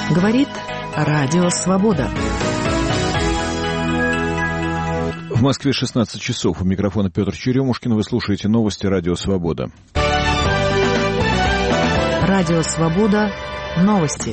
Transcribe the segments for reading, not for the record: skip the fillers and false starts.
Говорит Радио Свобода. В Москве 16 часов. У микрофона Петр Черемушкин. Вы слушаете новости Радио Свобода. Радио Свобода. Новости.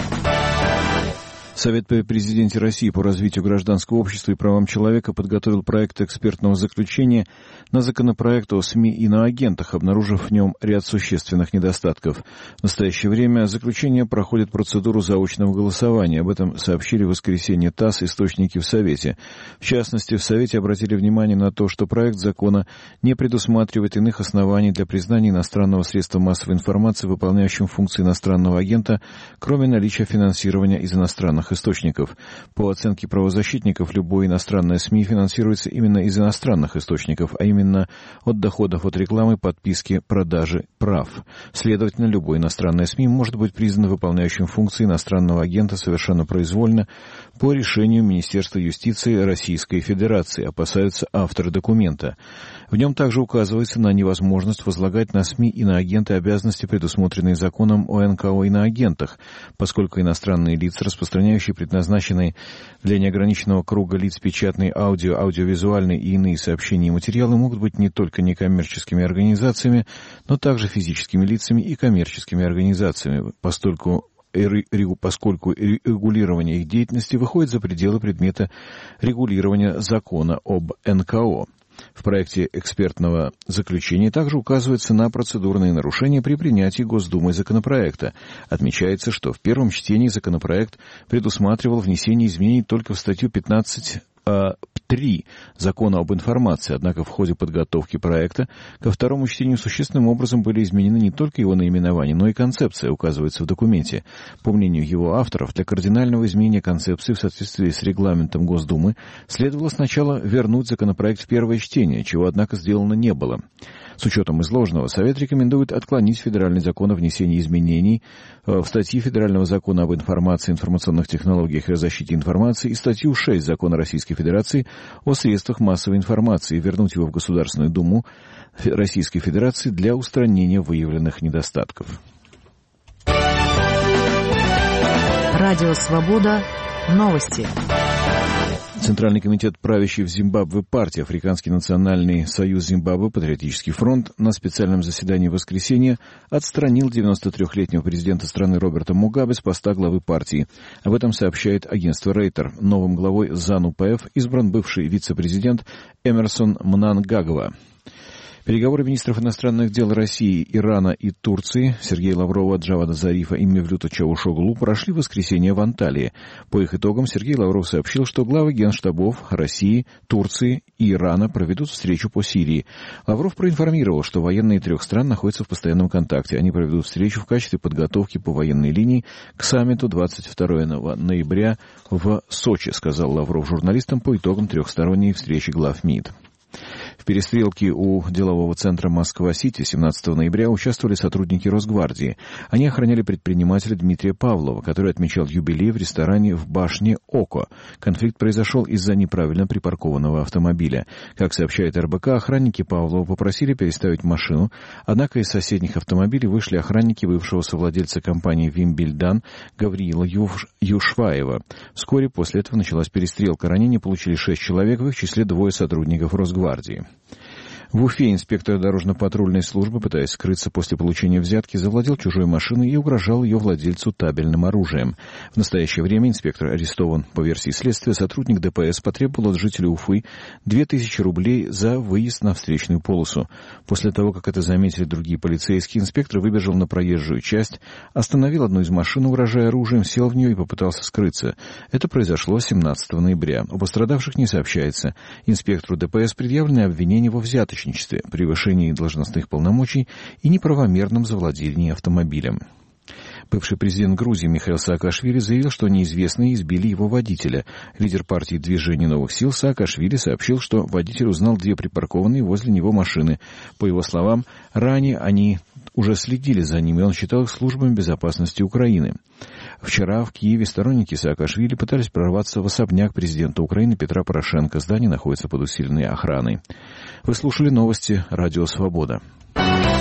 Совет при президенте России по развитию гражданского общества и правам человека подготовил проект экспертного заключения на законопроект о СМИ и иноагентах, обнаружив в нем ряд существенных недостатков. В настоящее время заключение проходит процедуру заочного голосования. Об этом сообщили в воскресенье ТАСС источники в Совете. В частности, в Совете обратили внимание на то, что проект закона не предусматривает иных оснований для признания иностранного средства массовой информации, выполняющим функции иностранного агента, кроме наличия финансирования из иностранных источников. По оценке правозащитников, любое иностранное СМИ финансируется именно из иностранных источников, а именно от доходов от рекламы, подписки, продажи прав. Следовательно, любое иностранное СМИ может быть признано выполняющим функции иностранного агента совершенно произвольно по решению Министерства юстиции Российской Федерации, опасаются авторы документа. В нем также указывается на невозможность возлагать на СМИ иноагенты обязанности, предусмотренные законом о НКО иноагентах, поскольку иностранные лица, распространяющие предназначенные для неограниченного круга лиц печатные, аудиовизуальные и иные сообщения и материалы, могут быть не только некоммерческими организациями, но также физическими лицами и коммерческими организациями, поскольку регулирование их деятельности выходит за пределы предмета регулирования закона об НКО. В проекте экспертного заключения также указывается на процедурные нарушения при принятии Госдумой законопроекта. Отмечается, что в первом чтении законопроект предусматривал внесение изменений только в статью 15.3 Закона об информации, однако в ходе подготовки проекта ко второму чтению существенным образом были изменены не только его наименование, но и концепция, указывается в документе. По мнению его авторов, для кардинального изменения концепции в соответствии с регламентом Госдумы следовало сначала вернуть законопроект в первое чтение, чего, однако, сделано не было. С учетом изложенного, Совет рекомендует отклонить федеральный закон о внесении изменений в статьи Федерального закона об информации, информационных технологиях и о защите информации и статью 6 Закона Российской Федерации о средствах массовой информации и вернуть его в Государственную Думу Российской Федерации для устранения выявленных недостатков. Радио Свобода. Новости. Центральный комитет правящей в Зимбабве партии Африканский национальный союз Зимбабве «Патриотический фронт» на специальном заседании в воскресенье отстранил 93-летнего президента страны Роберта Мугабе с поста главы партии. Об этом сообщает агентство Рейтер. Новым главой ЗАНУ-ПФ избран бывший вице-президент Эмерсон Мнангагва. Переговоры министров иностранных дел России, Ирана и Турции Сергея Лаврова, Джавада Зарифа и Мевлюта Чавушоглу прошли в воскресенье в Анталии. По их итогам Сергей Лавров сообщил, что главы генштабов России, Турции и Ирана проведут встречу по Сирии. Лавров проинформировал, что военные трех стран находятся в постоянном контакте. Они проведут встречу в качестве подготовки по военной линии к саммиту 22 ноября в Сочи, сказал Лавров журналистам по итогам трехсторонней встречи глав МИД. В перестрелке у делового центра Москва-Сити 17 ноября участвовали сотрудники Росгвардии. Они охраняли предпринимателя Дмитрия Павлова, который отмечал юбилей в ресторане в башне «Око». Конфликт произошел из-за неправильно припаркованного автомобиля. Как сообщает РБК, охранники Павлова попросили переставить машину, однако из соседних автомобилей вышли охранники бывшего совладельца компании «Вимбельдан» Гавриила Юшваева. Вскоре после этого началась перестрелка. Ранения получили 6 человек, в их числе 2 сотрудников Росгвардии. В Уфе инспектор дорожно-патрульной службы, пытаясь скрыться после получения взятки, завладел чужой машиной и угрожал ее владельцу табельным оружием. В настоящее время инспектор арестован. По версии следствия, сотрудник ДПС потребовал от жителя Уфы 2000 рублей за выезд на встречную полосу. После того, как это заметили другие полицейские, инспектор выбежал на проезжую часть, остановил одну из машин, угрожая оружием, сел в нее и попытался скрыться. Это произошло 17 ноября. Об пострадавших не сообщается. Инспектору ДПС предъявлены обвинения во взяточничестве, превышении должностных полномочий и неправомерном завладении автомобилем. Бывший президент Грузии Михаил Саакашвили заявил, что неизвестные избили его водителя. Лидер партии «Движение новых сил» Саакашвили сообщил, что водитель узнал 2 припаркованные возле него машины. По его словам, ранее они уже следили за ним, и он считал их службами безопасности Украины. Вчера в Киеве сторонники Саакашвили пытались прорваться в особняк президента Украины Петра Порошенко. Здание находится под усиленной охраной. Вы слушали новости «Радио Свобода».